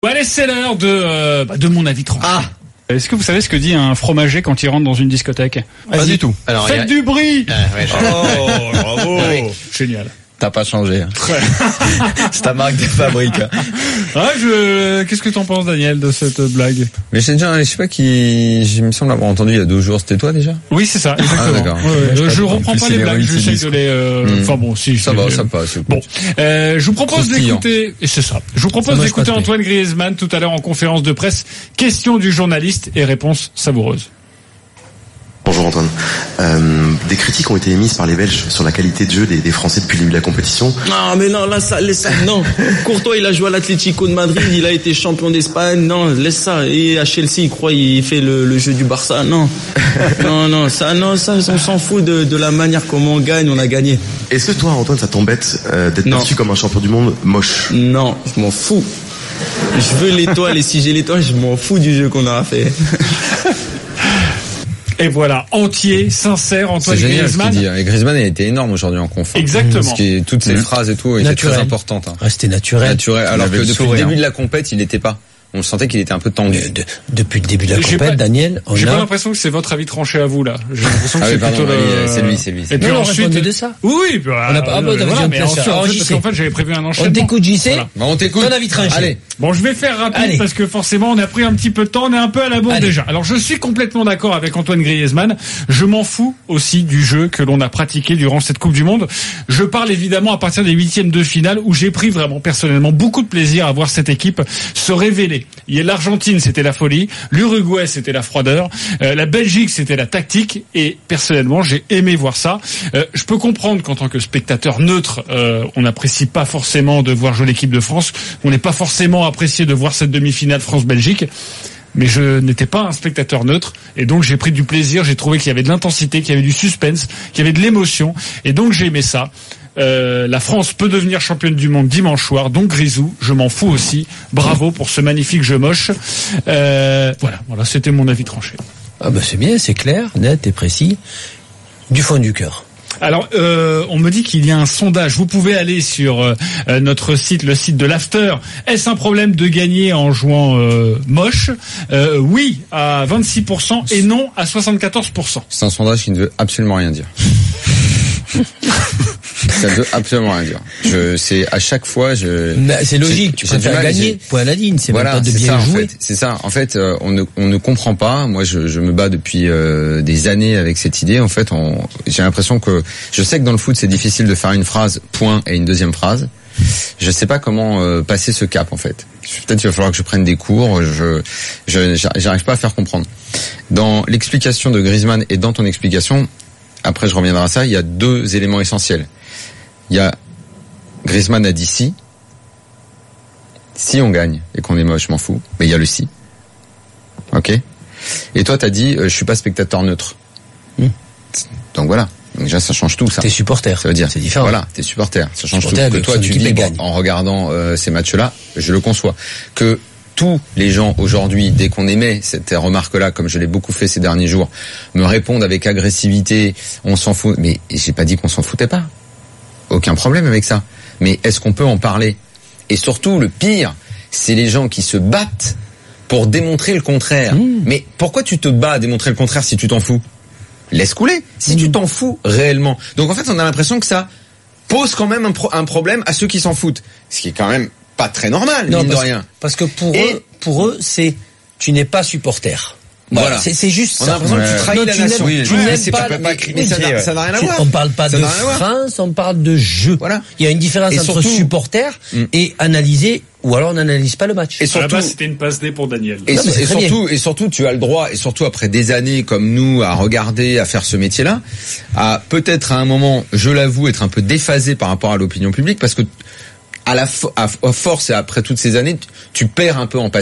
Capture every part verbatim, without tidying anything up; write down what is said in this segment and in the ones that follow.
Allez, c'est l'heure de, euh, bah, de mon avis tranché. Ah. Est-ce que vous savez ce que dit un fromager quand il rentre dans une discothèque? Pas du tout. Alors, faites a... du bruit. Ah, ouais, oh, bravo. Oui. Génial. T'as pas changé. C'est ta marque de fabrique. Ah, je... Qu'est-ce que t'en penses, Daniel, de cette blague? Mais c'est déjà, je sais pas qui, je me semble avoir entendu il y a deux jours. C'était toi déjà? Oui, c'est ça. Exactement. Ah, d'accord. Ouais, ouais, je reprends pas les blagues. J'essaie de les. Euh... Mmh. Enfin bon, si. Ça va, ça passe. Bon, euh, je vous propose d'écouter. Et c'est ça. Je vous propose ça d'écouter Antoine Griezmann tout à l'heure en conférence de presse. Question du journaliste et réponse savoureuse. Bonjour Antoine. Euh, des critiques ont été émises par les Belges sur la qualité de jeu des, des Français depuis le début de la compétition. Non, mais non, là, ça, laisse ça, non. Courtois, il a joué à l'Atlético de Madrid, il a été champion d'Espagne, non, laisse ça. Et à Chelsea, il croit, il fait le, le jeu du Barça, non. Non, non, ça, non, ça, on s'en fout de, de la manière comment on gagne, on a gagné. Est-ce que toi, Antoine, ça t'embête euh, d'être non. perçu comme un champion du monde moche? Non, je m'en fous. Je veux l'étoile, et si j'ai l'étoile, je m'en fous du jeu qu'on aura fait. Et voilà, entier, sincère, Antoine c'est génial Griezmann. Ce qu'il dit. Et Griezmann a été énorme aujourd'hui en conf. Exactement. Parce que toutes ces mmh. phrases et tout étaient naturel. très importantes. Hein. Ah, c'était naturel. Naturel. Alors que le depuis sourire. le début de la compète, il n'était pas. On sentait qu'il était un peu tendu. De, de, depuis le début de la j'ai compète, pas, Daniel, on j'ai a... pas l'impression que c'est votre avis tranché à vous là. J'ai l'impression que ah c'est oui, pardon, plutôt oui, le. C'est lui, c'est lui. C'est et puis non, ensuite de ça. Oui, oui. Bah, on n'a pas. Ah bah, euh, voilà, mais ensuite, en fait, parce qu'en fait, j'avais prévu un enchaînement. On t'écoute, J C. Voilà. Bah, on t'écoute. Ton avis tranché. Allez. Bon, je vais faire rapide Allez. parce que forcément, on a pris un petit peu de temps. On est un peu à la bourre déjà. Alors, je suis complètement d'accord avec Antoine Griezmann. Je m'en fous aussi du jeu que l'on a pratiqué durant cette Coupe du Monde. Je parle évidemment à partir des huitièmes de finale où j'ai pris vraiment personnellement beaucoup de plaisir à voir cette équipe se révéler. Il y a l'Argentine, c'était la folie. L'Uruguay, c'était la froideur. Euh, la Belgique, c'était la tactique. Et personnellement, j'ai aimé voir ça. Euh, je peux comprendre qu'en tant que spectateur neutre, euh, on n'apprécie pas forcément de voir jouer l'équipe de France. On n'est pas forcément apprécié de voir cette demi-finale France-Belgique. Mais je n'étais pas un spectateur neutre. Et donc, j'ai pris du plaisir. J'ai trouvé qu'il y avait de l'intensité, qu'il y avait du suspense, qu'il y avait de l'émotion. Et donc, j'ai aimé ça. Euh, la France peut devenir championne du monde dimanche soir, donc Grisou, je m'en fous aussi. Bravo pour ce magnifique jeu moche. Euh, voilà, voilà, c'était mon avis tranché. Ah bah c'est bien, c'est clair, net et précis, du fond du cœur. Alors, euh, on me dit qu'il y a un sondage. Vous pouvez aller sur euh, notre site, le site de l'After. Est-ce un problème de gagner en jouant euh, moche? euh, Oui, à vingt-six pour cent et non à soixante-quatorze pour cent. C'est un sondage qui ne veut absolument rien dire. Ça veut absolument rien dire. Je, c'est à chaque fois, je. Mais c'est logique. Tu préfères gagner. Point à la ligne. C'est voilà, même pas de c'est bien ça, jouer. En fait. C'est ça. En fait, euh, on ne, on ne comprend pas. Moi, je, je me bats depuis euh, des années avec cette idée. En fait, on, j'ai l'impression que je sais que dans le foot, c'est difficile de faire une phrase point et une deuxième phrase. Je sais pas comment euh, passer ce cap en fait. Peut-être qu'il va falloir que je prenne des cours. Je, je, j'arrive pas à faire comprendre. Dans l'explication de Griezmann et dans ton explication. Après, je reviendrai à ça. Il y a deux éléments essentiels. Il y a Griezmann a dit si. Si on gagne et qu'on est moche, je m'en fous. Mais il y a le si. Ok. Et toi, t'as dit, euh, je suis pas spectateur neutre. Mmh. Donc voilà. Donc déjà, ça change tout, ça. T'es supporter. Ça veut dire. C'est différent. Voilà, t'es supporter. Ça change supporter tout. Que toi, tu dis, bon, en regardant euh, ces matchs-là, je le conçois. Que tous les gens aujourd'hui, dès qu'on émet cette remarque-là, comme je l'ai beaucoup fait ces derniers jours, me répondent avec agressivité, on s'en fout. Mais j'ai pas dit qu'on s'en foutait pas. Aucun problème avec ça. Mais est-ce qu'on peut en parler? Et surtout, le pire, c'est les gens qui se battent pour démontrer le contraire. Mmh. Mais pourquoi tu te bats à démontrer le contraire si tu t'en fous? Laisse couler. Si mmh. tu t'en fous réellement. Donc en fait, on a l'impression que ça pose quand même un, pro- un problème à ceux qui s'en foutent. Ce qui est quand même pas très normal, non, mine parce, de rien. Parce que pour Et eux, pour eux, c'est tu n'es pas supporter. Voilà, voilà. C'est, c'est juste on ça. a l'impression que tu trahis non, la tu nation. N'aimes, oui, tu ouais, n'aimes c'est pas, pas, pas, mais, mais ça, n'a, ça n'a rien à voir. On parle pas ça de France, on parle de jeu. Voilà. Il y a une différence et entre surtout, supporter mm. et analyser, ou alors on n'analyse pas le match. Et surtout, à la base, c'était une passe D pour Daniel. Et, non, et surtout, et surtout, tu as le droit, et surtout après des années comme nous à regarder, à faire ce métier-là, à peut-être à un moment, je l'avoue, être un peu déphasé par rapport à l'opinion publique, parce que à la fo- à force et après toutes ces années, tu perds un peu en passion.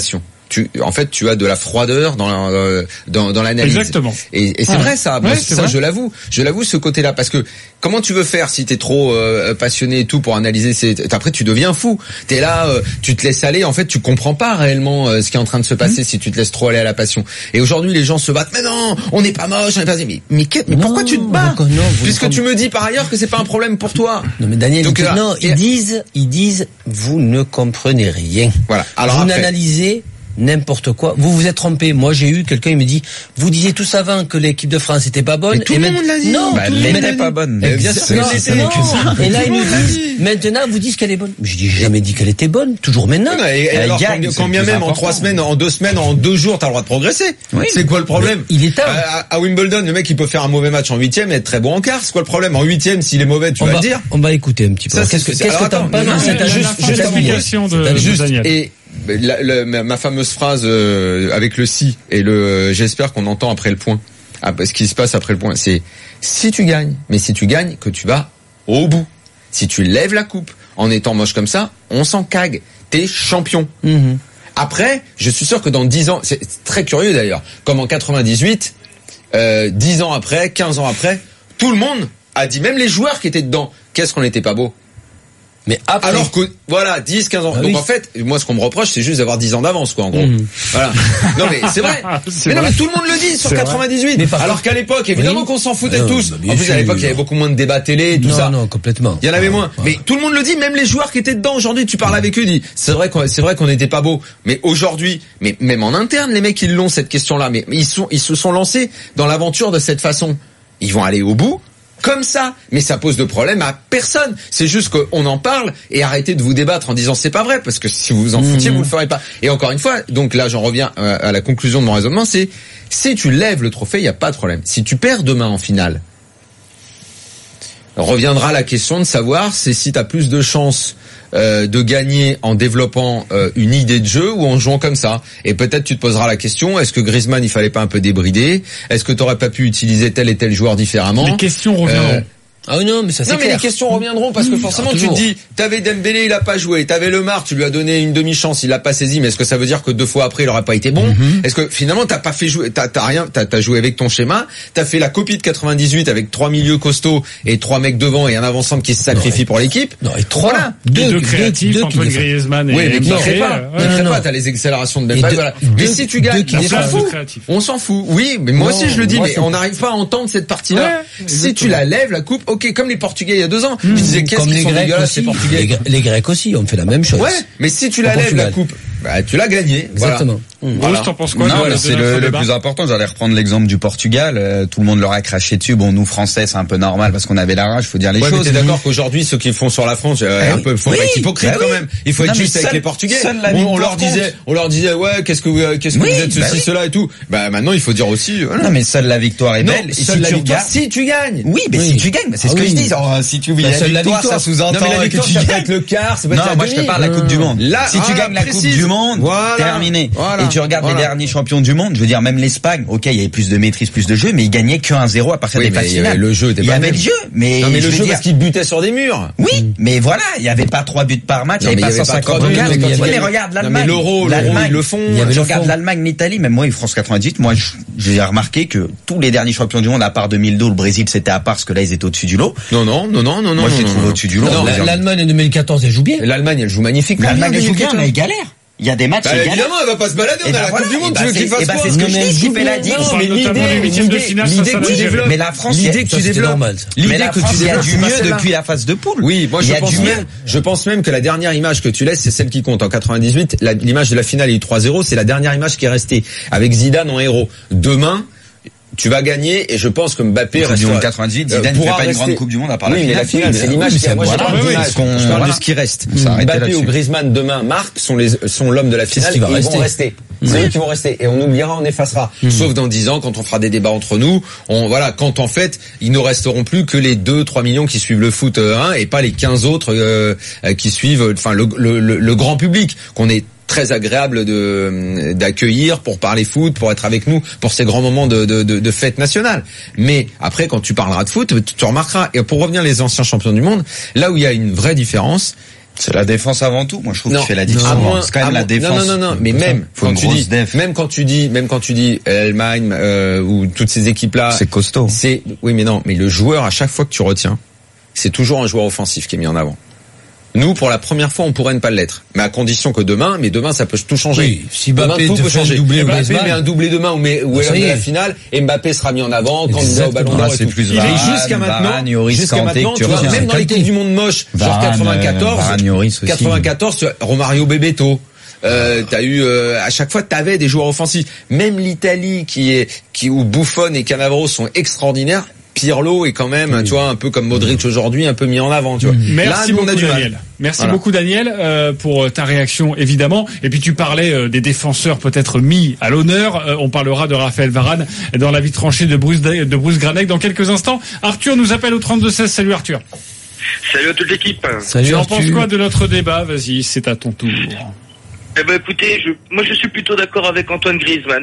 tu, en fait, tu as de la froideur dans euh, dans, dans l'analyse. Exactement. Et, et c'est ouais. vrai ça. Ouais, Moi, c'est ça, vrai. je l'avoue. Je l'avoue ce côté-là, parce que comment tu veux faire si t'es trop euh, passionné et tout pour analyser ces... Après, tu deviens fou. T'es là, euh, tu te laisses aller. En fait, tu comprends pas réellement euh, ce qui est en train de se passer mmh. si tu te laisses trop aller à la passion. Et aujourd'hui, les gens se battent. Mais non, on n'est pas moche, on n'est pas. Mais mais, que... mais non, pourquoi tu te bats non, puisque tu me dis par ailleurs que c'est pas un problème pour toi. Non mais Daniel, Donc, là, non, et... ils disent, ils disent, vous ne comprenez rien. Voilà. Alors vous après... n'analysez n'importe quoi. Vous vous êtes trompé. Moi, j'ai eu quelqu'un, il me dit, vous disiez tous avant que l'équipe de France était pas bonne. Mais tout et le même... monde l'a dit. Non, bah, tout elle n'était pas bonne. Mais bien sûr qu'elle était. Et là, ils nous disent, maintenant, vous dites qu'elle est bonne. Je dis, j'ai jamais dit qu'elle était bonne. Toujours maintenant. Non, et, et alors, gagne, quand, quand bien même en trois semaines, en deux semaines, en deux jours, t'as le droit de progresser. Oui. C'est quoi le problème? Mais il est tard. À, à Wimbledon, le mec, il peut faire un mauvais match en huitième et être très bon en quart. C'est quoi le problème? En huitième, s'il est mauvais, tu on vas va, le dire. On va écouter un petit peu. Ça, qu'est-ce que, qu'est-ce que t'en penses? Juste l'explication de, juste, de Daniel. Et, La, la, ma fameuse phrase euh, avec le si et le euh, j'espère qu'on entend après le point. Ah, ce qui se passe après le point, c'est si tu gagnes, mais si tu gagnes, que tu vas au bout. Si tu lèves la coupe en étant moche comme ça, on s'en cague. T'es champion. Mm-hmm. Après, je suis sûr que dans dix ans, c'est très curieux d'ailleurs, comme en quatre-vingt-dix-huit, euh, dix ans après, quinze ans après, tout le monde a dit, même les joueurs qui étaient dedans, qu'est-ce qu'on n'était pas beau. Mais après... Alors que, voilà, dix, quinze ans. Ah, donc oui. En fait, moi, ce qu'on me reproche, c'est juste d'avoir dix ans d'avance, quoi, en gros. Mmh. Voilà. Non, mais c'est vrai. c'est mais vrai. Non, mais tout le monde le dit sur quatre-vingt-dix-huit. Mais alors qu'à l'époque, évidemment oui. qu'on s'en foutait non, tous. Bah, en plus, sûr, à l'époque, il y avait beaucoup moins de débats télé et tout non, ça. Non, non, complètement. Il y en avait moins. Ah, mais tout le monde le dit, même les joueurs qui étaient dedans aujourd'hui, tu parles avec eux, dis, c'est vrai qu'on, c'est vrai qu'on n'était pas beau. Mais aujourd'hui, mais même en interne, les mecs, ils l'ont, cette question-là. Mais ils sont, ils se sont lancés dans l'aventure de cette façon. Ils vont aller au bout. Comme ça, mais ça pose de problème à personne. C'est juste qu'on en parle et arrêtez de vous débattre en disant c'est pas vrai, parce que si vous vous en foutiez, mmh. vous le ferez pas. Et encore une fois, donc là j'en reviens à la conclusion de mon raisonnement, c'est si tu lèves le trophée, il y a pas de problème. Si tu perds demain en finale, reviendra la question de savoir c'est si tu as plus de chances Euh, de gagner en développant euh, une idée de jeu ou en jouant comme ça. Et peut-être tu te poseras la question, est-ce que Griezmann il fallait pas un peu débrider? Est-ce que tu aurais pas pu utiliser tel et tel joueur différemment? Les questions reviendront. Euh, Ah oui, non, mais ça c'est Non, mais clair. les questions reviendront parce que forcément, tu te dis, t'avais Dembélé, il a pas joué, t'avais Lemar, tu lui as donné une demi-chance, il l'a pas saisi, mais est-ce que ça veut dire que deux fois après, il aurait pas été bon? Mm-hmm. Est-ce que finalement, t'as pas fait jouer, t'as, t'as rien, t'as, t'as joué avec ton schéma, t'as fait la copie de quatre-vingt-dix-huit avec trois milieux costauds et trois mecs devant et un avant-centre qui se sacrifie non, pour l'équipe? Non, et trois, voilà. deux, deux, deux créatifs, deux, Antoine Griezmann et oui, mais qui ne crée pas, ouais, ne crée non. pas, t'as les accélérations de Mbappé, voilà. Mais si tu gagnes, on s'en fout. On s'en fout. Oui, mais moi aussi, je le dis, mais on n'arrive pas à entendre cette partie-là. Si tu la lèves, la coupe, ok, comme les Portugais il y a deux ans. Mmh. Je disais, qu'est-ce qu'ils sont dégueulasses, ces Portugais. Les, les Grecs aussi ont fait la même chose. Ouais, mais si tu la lèves, la coupe, bah, tu l'as gagné. Exactement. Voilà. Mmh. Voilà. T'en penses quoi? Non, mais c'est le, le plus important. J'allais reprendre l'exemple du Portugal. Euh, tout le monde leur a craché dessus. Bon, nous, Français, c'est un peu normal parce qu'on avait la rage, faut dire les ouais, choses. Mais t'es d'accord qu'aujourd'hui, ceux qui font sur la France, euh, un peu, faut oui, pas être hypocrite bah quand oui. même. Il faut être non, juste avec les Portugais. On, on leur disait, on leur disait, ouais, qu'est-ce que vous, qu'est-ce que oui, vous êtes ceci, bah oui. cela et tout. Bah, maintenant, il faut dire aussi, voilà. Non, mais seule la victoire est belle. Non, seule la victoire, si tu gagnes. Oui, mais si tu gagnes, c'est ce que je dis. Si tu gagnes la victoire, ça sous-entend que tu gagnes. Ça peut être le quart, ça peut être la demi. Non, moi, je te parle de la Coupe du Monde. Si tu gagnes la Coupe du Monde, terminé. Et tu regardes les derniers champions du monde, je veux dire, même l'Espagne, ok, il y avait plus de maîtrise, plus de jeu, mais ils gagnaient que un zéro à partir oui, des phases finales. Le jeu était il y avait le jeu, mais, non, mais le jeu dire... parce qu'ils butaient sur des murs. Oui, mmh. mais voilà, il y avait pas trois buts par match, il y avait pas cent cinquante buts. Oui, mais regarde l'Allemagne. Mais l'Euro, l'Allemagne, ils le font. Je regarde l'Allemagne, l'Italie, même moi, France quatre-vingt-dix-huit, moi, j'ai remarqué que tous les derniers champions du monde, à part deux mille deux, le Brésil, c'était à part, parce que là, ils étaient au-dessus du lot. Non, non, non, non, non, non. Moi, je les trouve au-dessus du lot. L'Allemagne en deux mille quatorze, elle joue bien. L'Allemagne, elle joue magnifique. L'Allemagne, elle joue bien, mais elle galère. Il y a des matchs. Bah, évidemment, elle va pas se balader. On a la Coupe du Monde. Tu veux qu'il fasse quoi? C'est ce que je dis, qui fait la digue. Mais l'idée, l'idée que tu développes. Mais la France, l'idée que tu développes. L'idée que tu développes. Il y a du mieux depuis la phase de poule. Oui, moi je pense même, je pense même que la dernière image que tu laisses, c'est celle qui compte. En quatre-vingt-dix-huit, l'image de la finale, il y a eu trois zéro, c'est la dernière image qui est restée. Avec Zidane en héros. Demain, tu vas gagner et je pense que Mbappé reste en quatre-vingt-dix-huit, Zidane ne fait pas une grande Coupe du Monde à part la finale. Oui, mais la finale, c'est l'image qui moi je parle de ce qui reste. Mbappé ou Griezmann demain marquent sont les sont l'homme de la finale et ils vont rester. C'est eux qui vont rester et on oubliera, on effacera. Sauf dans dix ans quand on fera des débats entre nous, on voilà, quand en fait, ils ne resteront plus que les deux trois millions qui suivent le foot un et pas les quinze autres euh, qui suivent enfin le, le le le grand public qu'on est très agréable de d'accueillir pour parler foot, pour être avec nous pour ces grands moments de de de, de fête nationale. Mais après quand tu parleras de foot, tu, tu remarqueras et pour revenir les anciens champions du monde, là où il y a une vraie différence, C'est la défense avant tout. Moi, je trouve non, qu'il fait la différence. Moins, c'est quand même la défense. Non, non, non, non. Mais même quand tu dis, def. même quand tu dis, même quand tu dis l'Allemagne euh, ou toutes ces équipes-là, c'est costaud. C'est, oui, mais non. Mais le joueur, à chaque fois que tu retiens, c'est toujours un joueur offensif qui est mis en avant. Nous, pour la première fois, on pourrait ne pas l'être, mais à condition que demain, mais demain, ça peut tout changer. Oui, si Mbappé demain, tout peut changer. Doublé Mbappé met un doublé demain ou met ou est la finale, et Mbappé sera mis en avant, candidat au Ballon d'Or et tout. Plus Varane, et jusqu'à maintenant, Varane, jusqu'à maintenant, tu vois, même dans les coupes du monde moche, genre quatre-vingt-quatorze, quatre-vingt-quatorze, Romario Bebeto. Euh, t'as eu euh, à chaque fois t'avais des joueurs offensifs. Même l'Italie qui est qui où Buffon et Cannavaro sont extraordinaires. Pirlo est quand même, oui. tu vois, un peu comme Modric aujourd'hui, un peu mis en avant, tu vois. Merci Là, beaucoup, on a du Daniel. mal. Merci voilà. beaucoup, Daniel, euh, pour ta réaction, évidemment. Et puis tu parlais euh, des défenseurs peut-être mis à l'honneur. Euh, on parlera de Raphaël Varane dans la vie tranchée de Bruce, de Bruce Granec dans quelques instants. Arthur nous appelle au trente-deux seize. Salut Arthur. Salut à toute l'équipe. Salut tu Arthur. En penses quoi de notre débat? Vas-y, c'est à ton tour. Eh ben écoutez, je, moi je suis plutôt d'accord avec Antoine Griezmann.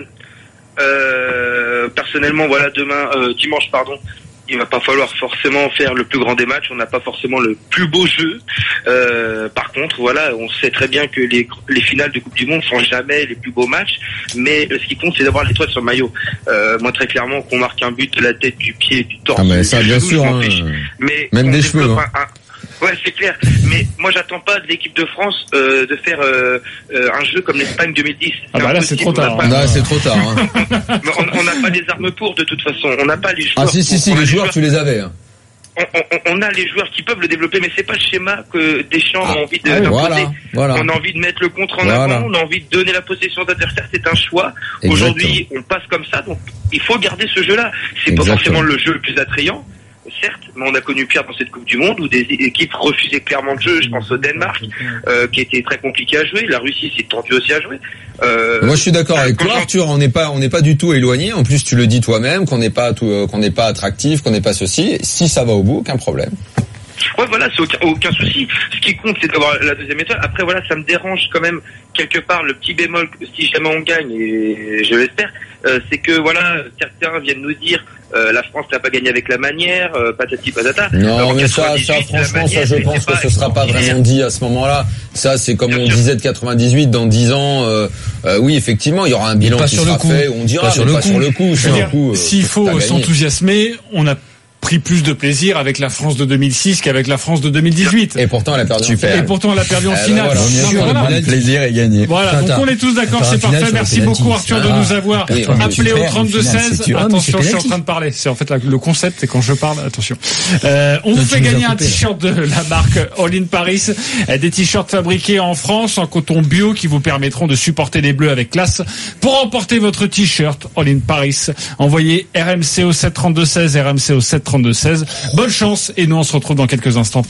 Euh, personnellement, voilà, demain, euh, dimanche, pardon, il va pas falloir forcément faire le plus grand des matchs. On n'a pas forcément le plus beau jeu. Euh, par contre, voilà, on sait très bien que les, les finales de Coupe du Monde sont jamais les plus beaux matchs. Mais ce qui compte, c'est d'avoir l'étoile sur le maillot. Euh, moi, très clairement, qu'on marque un but de la tête, du pied, du torse. Ah mais ça, bien genou, sûr. Hein. Mais même des cheveux. Hein. Un, un, Ouais, c'est clair. Mais moi, j'attends pas de l'équipe de France euh, de faire euh, euh, un jeu comme l'Espagne deux mille dix. Ah bah là, c'est trop tard. Pas... Non, c'est trop tard. Hein. on n'a pas les armes pour, de toute façon. On n'a pas les joueurs. Ah si, si, si, les, les joueurs, joueurs, tu les avais. Hein. On, on, on a les joueurs qui peuvent le développer, mais c'est pas le schéma que Deschamps ah, a envie de ah, voilà, voilà. On a envie de mettre le contre en voilà. avant, on a envie de donner la possession aux adversaires, c'est un choix. Exactement. Aujourd'hui, on passe comme ça, donc il faut garder ce jeu-là. C'est Exactement. Pas forcément le jeu le plus attrayant. Certes, mais on a connu pire dans cette Coupe du Monde où des équipes refusaient clairement le jeu. Je pense au Danemark, euh, qui était très compliqué à jouer. La Russie s'est tendue aussi à jouer. Euh, Moi, je suis d'accord avec toi, Arthur. On n'est pas, on n'est pas du tout éloigné. En plus, tu le dis toi-même, qu'on n'est pas, tout, euh, qu'on n'est pas attractif, qu'on n'est pas ceci. Si ça va au bout, aucun problème. Ouais, voilà, c'est aucun, aucun souci. Ce qui compte, c'est d'avoir la deuxième étoile. Après, voilà, ça me dérange quand même quelque part le petit bémol, si jamais on gagne, et je l'espère, euh, c'est que voilà, certains viennent nous dire euh, la France n'a pas gagné avec la manière, euh, patati patata. Non, Alors, mais ça, ça, franchement, manière, ça, je pense que pas, ce sera pas vraiment dit à ce moment-là. Ça, c'est comme Bien on sûr. disait de quatre-vingt-dix-huit, dans dix ans, euh, euh, oui, effectivement, il y aura un bilan qui sera fait, on dira, mais pas sur le coup. Sur le coup, s'il faut s'enthousiasmer, on a pris plus de plaisir avec la France de deux mille six qu'avec la France de deux mille dix-huit. Et pourtant, elle a perdu Super. en finale. Et pourtant, elle a perdu en eh finale. Ben voilà, non, voilà. Le plaisir est gagné. Voilà, donc on est tous d'accord, c'est parfait. Merci beaucoup, Arthur, de nous avoir oui, appelé au trente-deux seize. Attention, je suis en train de parler. C'est en fait le concept, c'est quand je parle, attention. Euh, on vous fait gagner un t-shirt de la marque All In Paris. Des t-shirts fabriqués en France, en coton bio, qui vous permettront de supporter les Bleus avec classe. Pour emporter votre t-shirt All In Paris, envoyez R M C au sept trente-deux seize, R M C au sept trente-deux seize. Bonne chance et nous on se retrouve dans quelques instants.